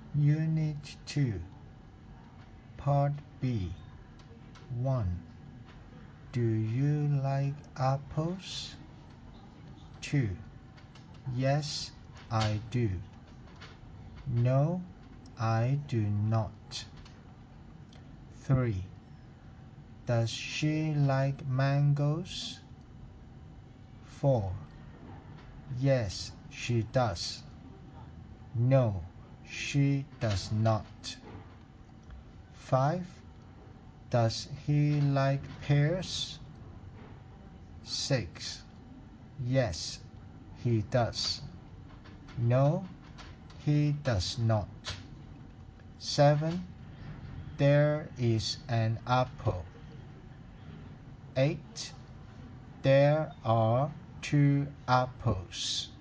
Unit 2, Part B. 1. Do you like apples? 2. Yes, I do. No, I do not. 3. Does she like mangoes? 4. Yes, she does. No, she does not. 5. Does he like pears? 6. Yes, he does. No, he does not. 7. There is an apple. 8. There are 2 apples.